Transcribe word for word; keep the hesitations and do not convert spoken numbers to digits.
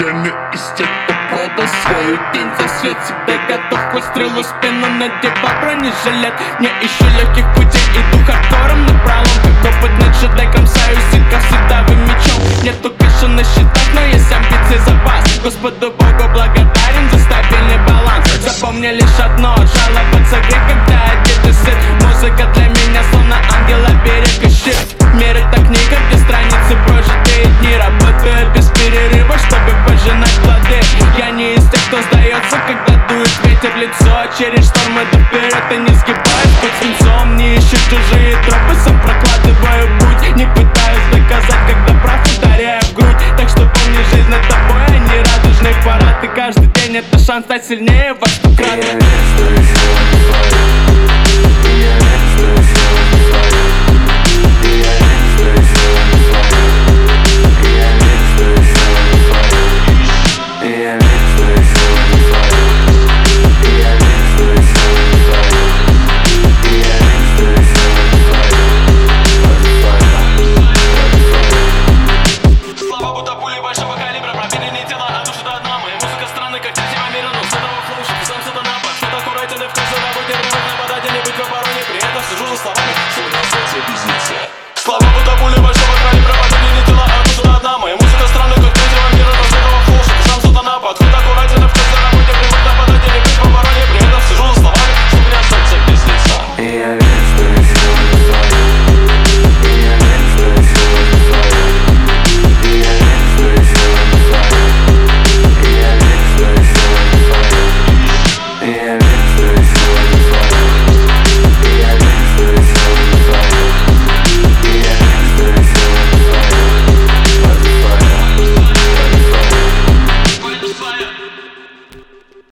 Я не из тех, кто продал свой день за свет. Себе готов к выстрелу в спину, надев бронежилет. Не ищу легких путей, иду хардкором напролом. Как опытный джедай, кромсаю сиков световым мечом. Нету кэша на счетах, но есть амбиции, запас. Господу Богу благодарен за стабильный баланс. Запомни лишь одно, жаловаться грех, когда одет и сыт. Музыка для меня словно ангела, берег и щит. Мир это книга, где страницы прожитые дни. Работаю без перерыва, чтобы пожинать плоды. Я не из тех, кто сдается, когда дует ветер в лицо. Через шторм иду вперед и не сгибаюсь под свинцом. Не ищу чужие тропы, сам прокладываю путь. Не пытаюсь доказать, когда прав, ударяю в грудь. Так что помни, жизнь над тобой, а не радужный парад. И каждый день это шанс стать сильнее во сто крат. Я не стою еще